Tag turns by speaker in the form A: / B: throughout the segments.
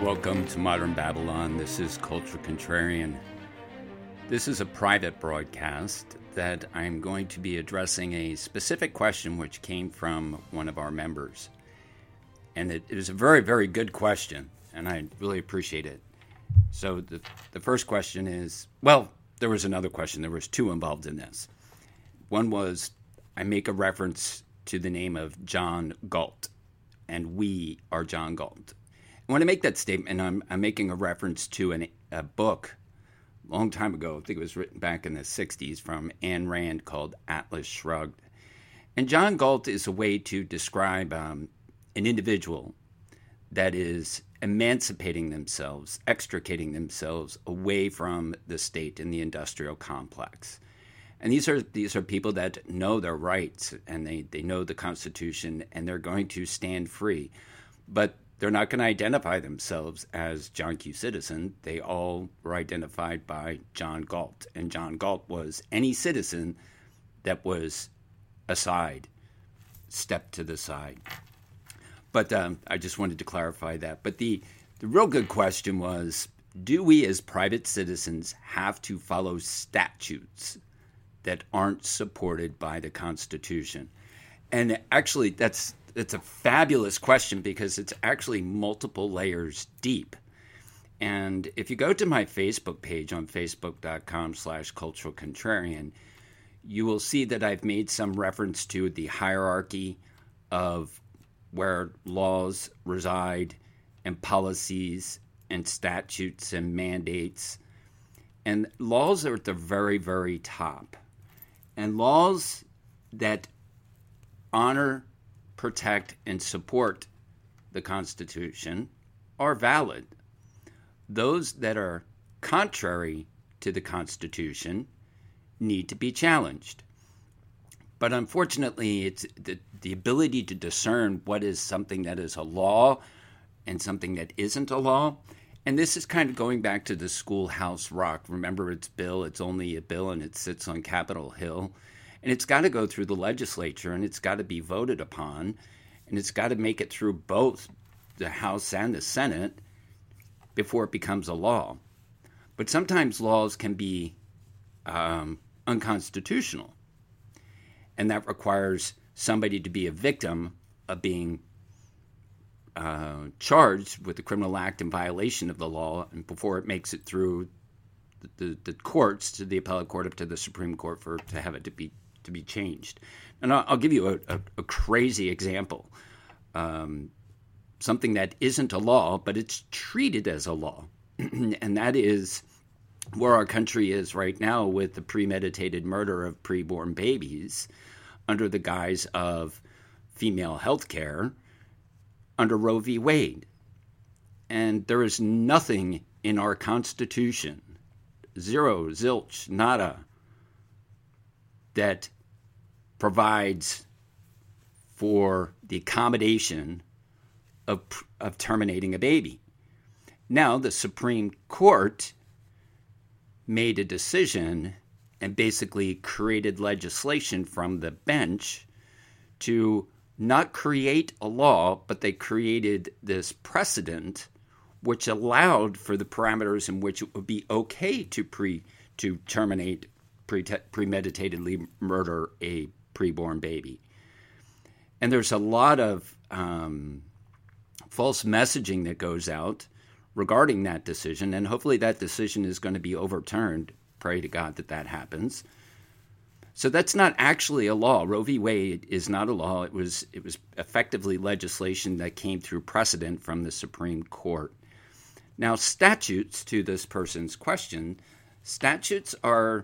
A: welcome to Modern Babylon. This is Culture Contrarian. This is a private broadcast that I'm going to be addressing a specific question which came from one of our members. And it is a very, very good question, and I really appreciate it. So the first question is, well, there was another question. There was two involved in this. One was, I make a reference to the name of John Galt, and we are John Galt. When I make that statement, I'm making a reference to a book a long time ago. I think it was written back in the 60s from Ayn Rand called Atlas Shrugged. And John Galt is a way to describe an individual that is emancipating themselves, extricating themselves away from the state and the industrial complex. And these are people that know their rights and they know the Constitution and they're going to stand free. But they're not going to identify themselves as John Q. Citizen. They all were identified by John Galt. And John Galt was any citizen that was aside, stepped to the side. But I just wanted to clarify that. But the real good question was, do we as private citizens have to follow statutes that aren't supported by the Constitution? And actually, that's a fabulous question because it's actually multiple layers deep. And if you go to my Facebook page on facebook.com/Cultural Contrarian, you will see that I've made some reference to the hierarchy of where laws reside and policies and statutes and mandates. And laws are at the very, very top. And laws that honor, protect, and support the Constitution are valid. Those that are contrary to the Constitution need to be challenged. But unfortunately, it's the ability to discern what is something that is a law and something that isn't a law. And this is kind of going back to the Schoolhouse Rock. Remember, it's only a bill, and it sits on Capitol Hill. And it's got to go through the legislature, and it's got to be voted upon, and it's got to make it through both the House and the Senate before it becomes a law. But sometimes laws can be unconstitutional, and that requires somebody to be a victim of being charged with a criminal act in violation of the law, and before it makes it through the courts, to the appellate court, up to the Supreme Court, to have it to be changed. And I'll give you a crazy example. Something that isn't a law, but it's treated as a law. And that is where our country is right now with the premeditated murder of preborn babies under the guise of female health care under Roe v. Wade. And there is nothing in our Constitution, zero, zilch, nada, that provides for the accommodation of terminating a baby. Now, the Supreme Court made a decision and basically created legislation from the bench to not create a law, but they created this precedent which allowed for the parameters in which it would be okay to terminate, premeditatedly murder a preborn baby. And there's a lot of false messaging that goes out regarding that decision, and hopefully that decision is going to be overturned. Pray to God that happens. So that's not actually a law. Roe v. Wade is not a law. It was effectively legislation that came through precedent from the Supreme Court. Now, statutes, to this person's question, statutes are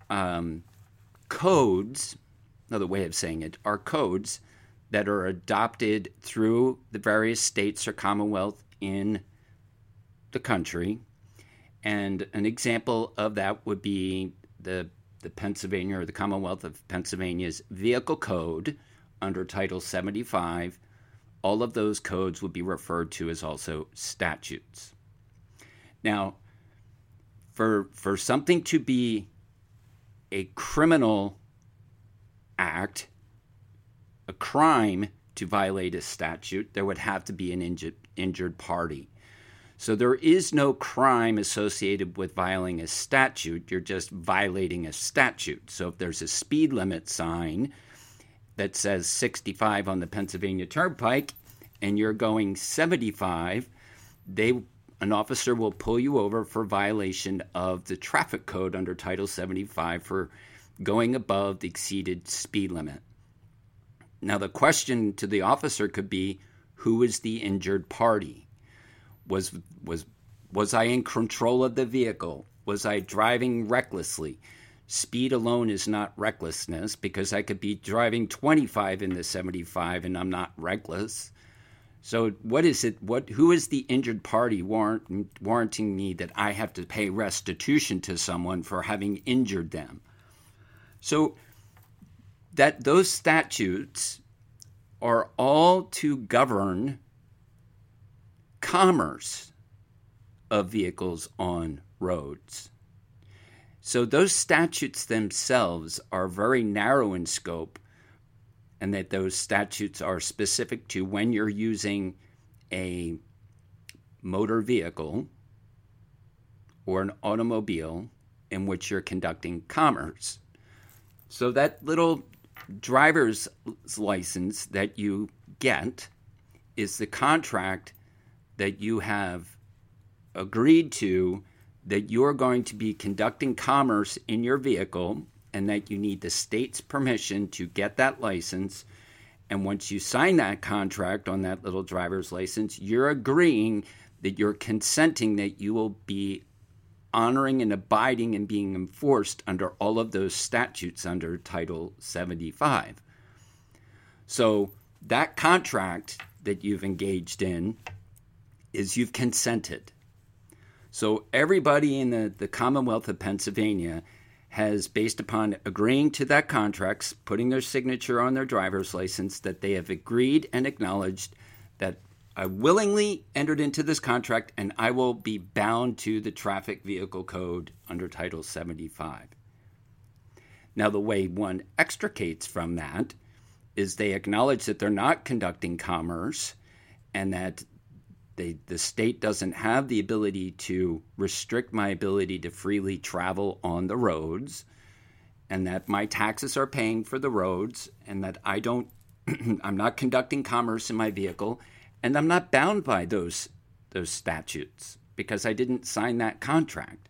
A: codes, another way of saying it, are codes that are adopted through the various states or commonwealth in the country. And an example of that would be the Pennsylvania, or the Commonwealth of Pennsylvania's Vehicle Code under Title 75. All of those codes would be referred to as also statutes. Now, for something to be a criminal act, a crime to violate a statute, there would have to be an injured party. So there is no crime associated with violating a statute. You're just violating a statute. So if there's a speed limit sign that says 65 on the Pennsylvania Turnpike and you're going 75, an officer will pull you over for violation of the traffic code under Title 75 for going above the exceeded speed limit. Now, the question to the officer could be, who is the injured party? Was I in control of the vehicle? Was I driving recklessly? Speed alone is not recklessness, because I could be driving 25 in the 75 and I'm not reckless. So what is it? Who is the injured party warranting me that I have to pay restitution to someone for having injured them? So that those statutes are all to govern commerce of vehicles on roads. So those statutes themselves are very narrow in scope, and that those statutes are specific to when you're using a motor vehicle or an automobile in which you're conducting commerce. So that little driver's license that you get is the contract that you have agreed to, that you're going to be conducting commerce in your vehicle, and that you need the state's permission to get that license. And once you sign that contract on that little driver's license, you're agreeing that you're consenting that you will be honoring and abiding and being enforced under all of those statutes under Title 75. So that contract that you've engaged in is you've consented. So everybody in the Commonwealth of Pennsylvania has, based upon agreeing to that contract, putting their signature on their driver's license, that they have agreed and acknowledged that I willingly entered into this contract and I will be bound to the traffic vehicle code under Title 75. Now, the way one extricates from that is they acknowledge that they're not conducting commerce, and that the state doesn't have the ability to restrict my ability to freely travel on the roads, and that my taxes are paying for the roads, and that I'm not conducting commerce in my vehicle, and I'm not bound by those statutes because I didn't sign that contract.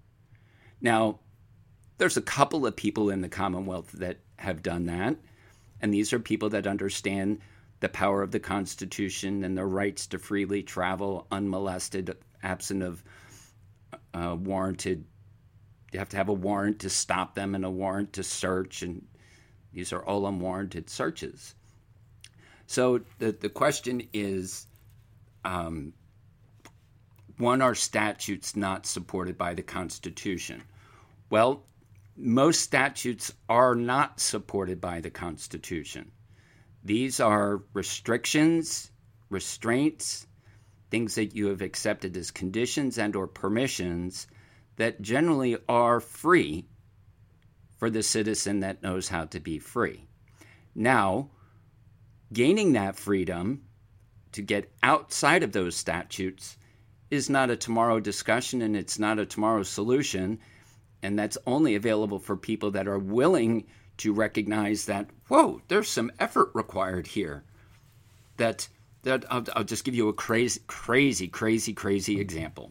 A: Now, there's a couple of people in the Commonwealth that have done that, and these are people that understand the power of the Constitution and their rights to freely travel unmolested, absent of warranted. You have to have a warrant to stop them and a warrant to search, and these are all unwarranted searches. So the question is, one, are statutes not supported by the Constitution? Well, most statutes are not supported by the Constitution. These are restrictions, restraints, things that you have accepted as conditions and or permissions that generally are free for the citizen that knows how to be free. Now, gaining that freedom to get outside of those statutes is not a tomorrow discussion, and it's not a tomorrow solution, and that's only available for people that are willing to recognize that, whoa, there's some effort required here. That I'll just give you a crazy example.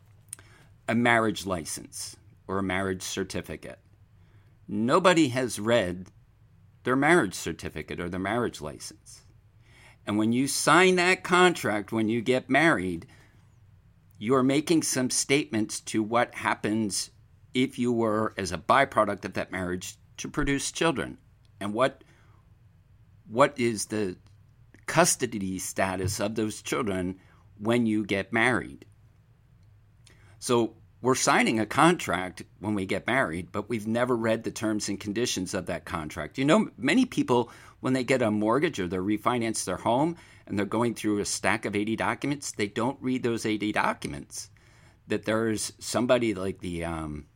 A: A marriage license or a marriage certificate. Nobody has read their marriage certificate or their marriage license. And when you sign that contract, when you get married, you are making some statements to what happens if you were, as a byproduct of that marriage, to produce children, and what is the custody status of those children when you get married. So we're signing a contract when we get married, but we've never read the terms and conditions of that contract. You know, many people, when they get a mortgage or they refinance their home and they're going through a stack of 80 documents, they don't read those 80 documents. That there's somebody like the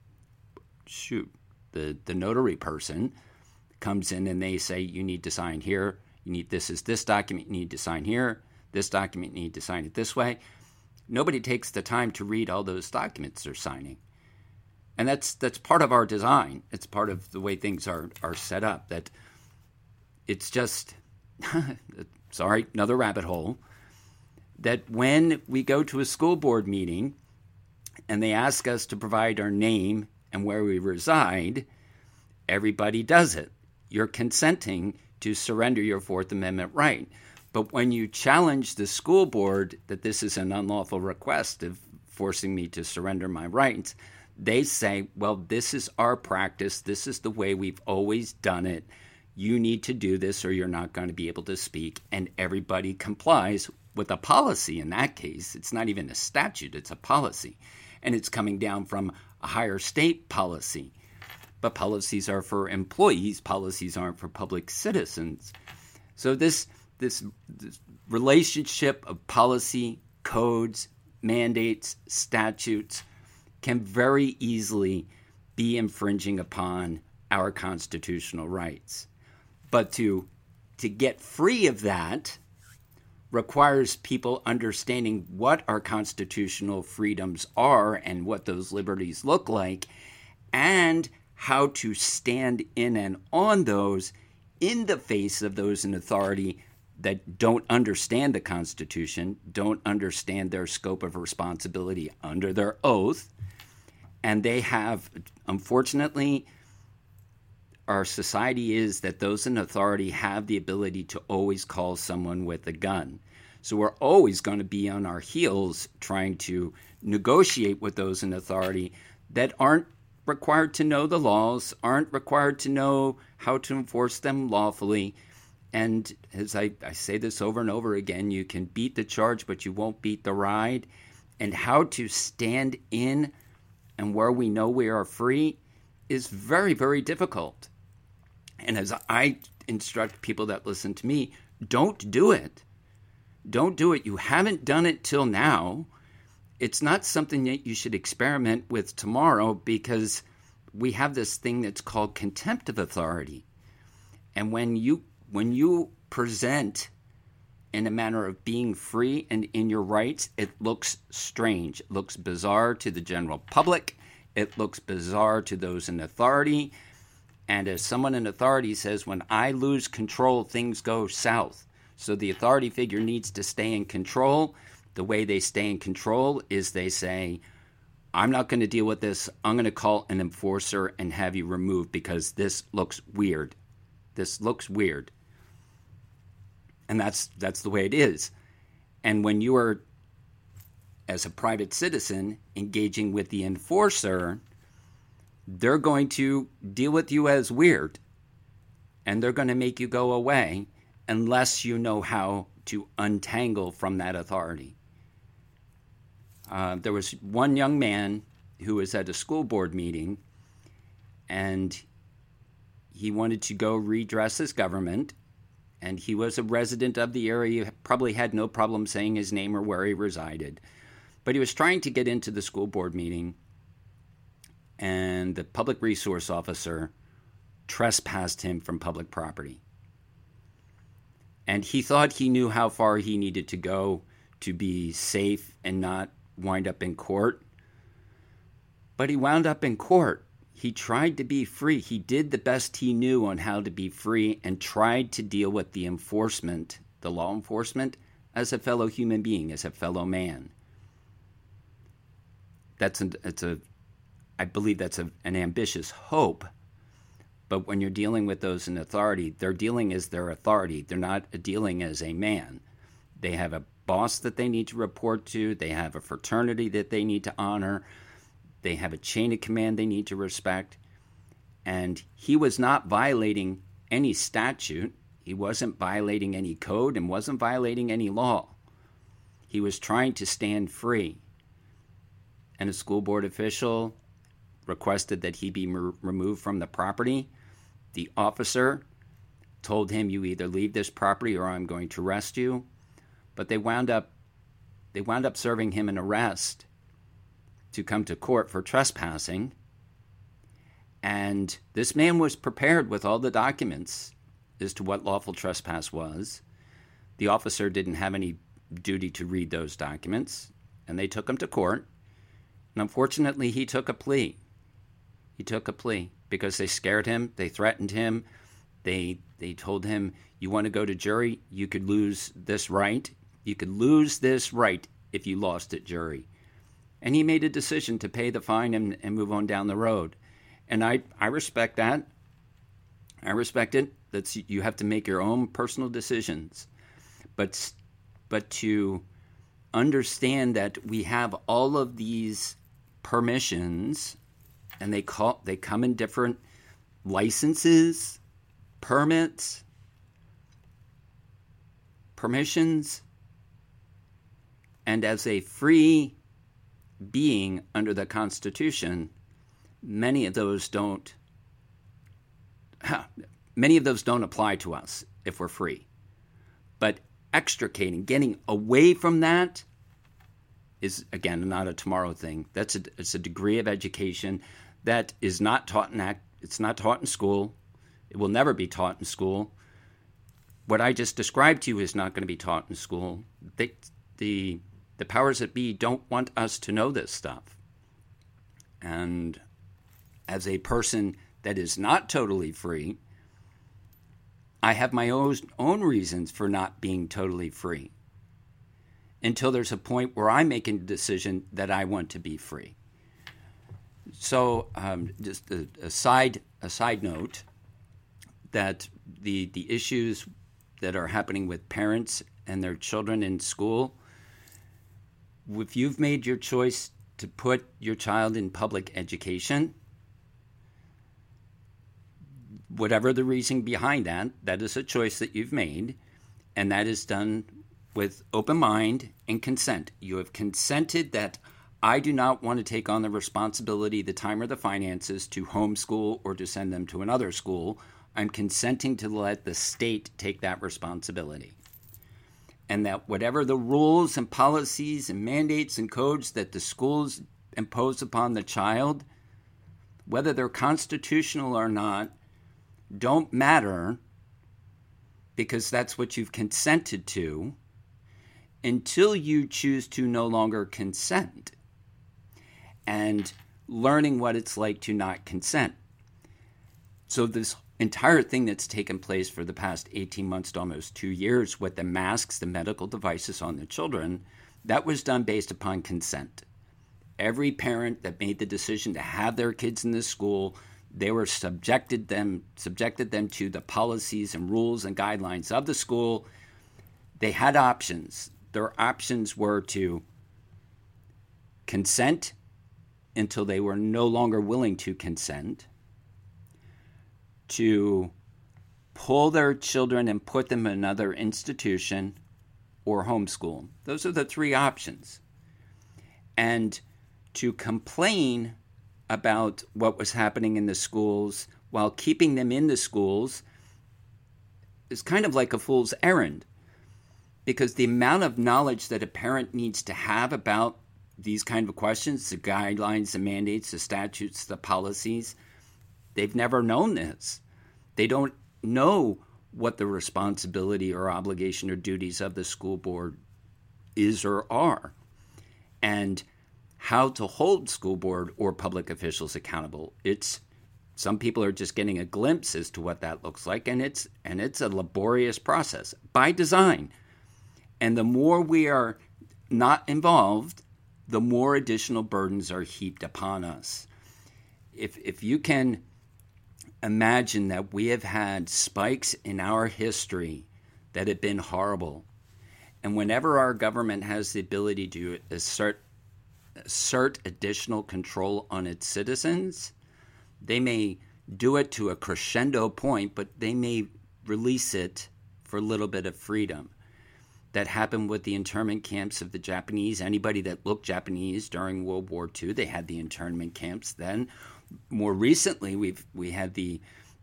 A: notary person comes in and they say, you need to sign here, this is this document, you need to sign here, this document, you need to sign it this way. Nobody takes the time to read all those documents they're signing. And that's part of our design. It's part of the way things are set up, that it's just, sorry, another rabbit hole, that when we go to a school board meeting and they ask us to provide our name and where we reside, everybody does it. You're consenting to surrender your Fourth Amendment right. But when you challenge the school board that this is an unlawful request of forcing me to surrender my rights, they say, well, this is our practice. This is the way we've always done it. You need to do this or you're not going to be able to speak. And everybody complies with a policy in that case. It's not even a statute, it's a policy. And it's coming down from a higher state policy. But policies are for employees. Policies aren't for public citizens. So this relationship of policy, codes, mandates, statutes can very easily be infringing upon our constitutional rights. But to get free of that requires people understanding what our constitutional freedoms are and what those liberties look like, and how to stand in and on those in the face of those in authority that don't understand the Constitution, don't understand their scope of responsibility under their oath, and they have, unfortunately, our society is that those in authority have the ability to always call someone with a gun. So we're always going to be on our heels trying to negotiate with those in authority that aren't required to know the laws, aren't required to know how to enforce them lawfully. And as I say this over and over again, you can beat the charge, but you won't beat the ride. And how to stand in and where we know we are free is very, very difficult. And as I instruct people that listen to me, don't do it. Don't do it. You haven't done it till now. It's not something that you should experiment with tomorrow, because we have this thing that's called contempt of authority. And when you present in a manner of being free and in your rights, it looks strange. It looks bizarre to the general public. It looks bizarre to those in authority. And as someone in authority says, when I lose control, things go south. So the authority figure needs to stay in control. The way they stay in control is they say, I'm not going to deal with this. I'm going to call an enforcer and have you removed because this looks weird. This looks weird. And that's the way it is. And when you are, as a private citizen, engaging with the enforcer, they're going to deal with you as weird. And they're going to make you go away unless you know how to untangle from that authority. There was one young man who was at a school board meeting, and he wanted to go redress his government, and he was a resident of the area. He probably had no problem saying his name or where he resided. But he was trying to get into the school board meeting, and the public resource officer trespassed him from public property. And he thought he knew how far he needed to go to be safe and not wind up in court. But he wound up in court. He tried to be free. He did the best he knew on how to be free and tried to deal with the enforcement, the law enforcement, as a fellow human being, as a fellow man. I believe that's an ambitious hope. But when you're dealing with those in authority, they're dealing as their authority. They're not dealing as a man. They have a boss that they need to report to. They have a fraternity that they need to honor. They have a chain of command they need to respect. And he was not violating any statute. He wasn't violating any code and wasn't violating any law. He was trying to stand free. And a school board official requested that he be removed from the property. The officer told him, you either leave this property or I'm going to arrest you. But they wound up serving him an arrest to come to court for trespassing. And this man was prepared with all the documents as to what lawful trespass was. The officer didn't have any duty to read those documents. and they took him to court. And unfortunately, he took a plea. He took a plea because they scared him. They threatened him. They told him, you want to go to jury? You could lose this right. You could lose this right if you lost at jury. And he made a decision to pay the fine and move on down the road. And I respect that. I respect it. You have to make your own personal decisions. But to understand that we have all of these permissions, and they come in different licenses, permits, permissions, and as a free being under the Constitution, many of those don't apply to us if we're free. But extricating, getting away from that is, again, not a tomorrow thing. It's a degree of education that is not taught it's not taught in school. It will never be taught in school. What I just described to you is not going to be taught in school. The powers that be don't want us to know this stuff. And as a person that is not totally free, I have my own reasons for not being totally free until there's a point where I'm making the decision that I want to be free. So just a side note, that the issues that are happening with parents and their children in school, if you've made your choice to put your child in public education, whatever the reason behind that, that is a choice that you've made, and that is done with open mind and consent. You have consented that I do not want to take on the responsibility, the time, or the finances to homeschool or to send them to another school. I'm consenting to let the state take that responsibility. And that whatever the rules and policies and mandates and codes that the schools impose upon the child, whether they're constitutional or not, don't matter, because that's what you've consented to, until you choose to no longer consent, and learning what it's like to not consent. So this entire thing that's taken place for the past 18 months to almost 2 years with the masks, the medical devices on the children, that was done based upon consent. Every parent that made the decision to have their kids in this school, they were subjected them to the policies and rules and guidelines of the school. They had options. Their options were to consent until they were no longer willing to consent, to pull their children and put them in another institution, or homeschool. Those are the three options. And to complain about what was happening in the schools while keeping them in the schools is kind of like a fool's errand, because the amount of knowledge that a parent needs to have about these kind of questions, the guidelines, the mandates, the statutes, the policies, they've never known this. They don't know what the responsibility or obligation or duties of the school board is or are, and how to hold school board or public officials accountable. Some people are just getting a glimpse as to what that looks like, and it's a laborious process by design. And the more we are not involved, the more additional burdens are heaped upon us. If you can imagine that we have had spikes in our history that have been horrible, and whenever our government has the ability to assert additional control on its citizens, they may do it to a crescendo point, but they may release it for a little bit of freedom. That happened with the internment camps of the Japanese. Anybody that looked Japanese during World War II, they had the internment camps then. More recently, we had the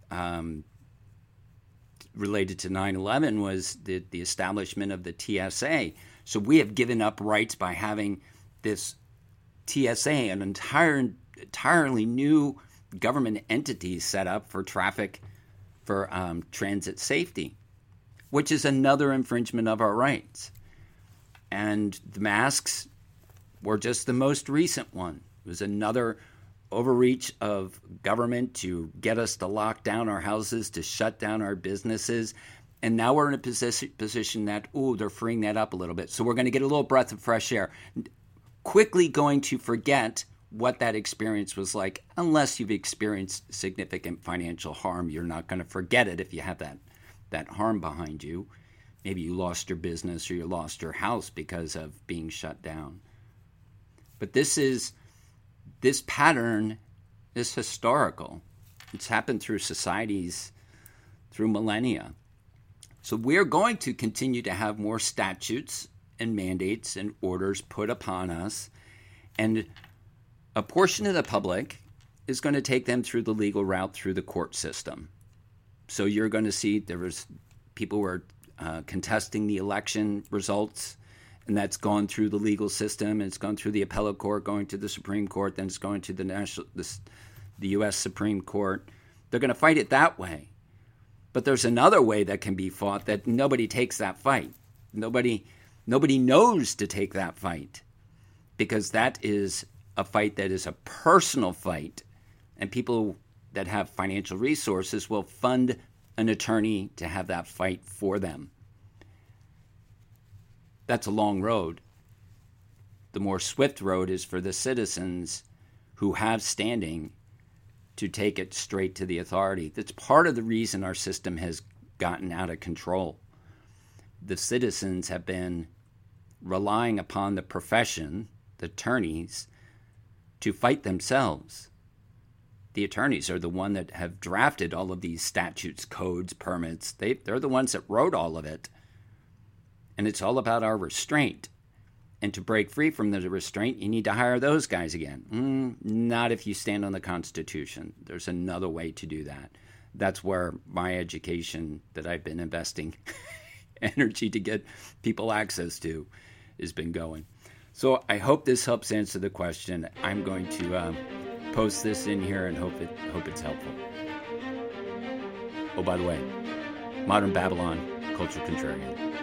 A: related to 9/11 was the establishment of the TSA. So we have given up rights by having this TSA, an entirely new government entity set up for transit safety, which is another infringement of our rights. And the masks, or just the most recent one. It was another overreach of government to get us to lock down our houses, to shut down our businesses. And now we're in a position that, they're freeing that up a little bit. So we're going to get a little breath of fresh air. Quickly going to forget what that experience was like. Unless you've experienced significant financial harm, you're not going to forget it if you have that harm behind you. Maybe you lost your business or you lost your house because of being shut down. But this pattern is historical. It's happened through societies, through millennia. So we're going to continue to have more statutes and mandates and orders put upon us. And a portion of the public is going to take them through the legal route through the court system. So you're going to see there was people who are contesting the election results, and that's gone through the legal system, and it's gone through the appellate court, going to the Supreme Court, then it's going to the U.S. Supreme Court. They're going to fight it that way. But there's another way that can be fought that nobody takes that fight. Nobody knows to take that fight, because that is a fight that is a personal fight, and people that have financial resources will fund an attorney to have that fight for them. That's a long road. The more swift road is for the citizens who have standing to take it straight to the authority. That's part of the reason our system has gotten out of control. The citizens have been relying upon the profession, the attorneys, to fight themselves. The attorneys are the one that have drafted all of these statutes, codes, permits. They're the ones that wrote all of it. And it's all about our restraint. And to break free from the restraint, you need to hire those guys again. Not if you stand on the Constitution. There's another way to do that. That's where my education that I've been investing energy to get people access to has been going. So I hope this helps answer the question. I'm going to post this in here and hope it's helpful. Oh, by the way, Modern Babylon, Culture Contrarian.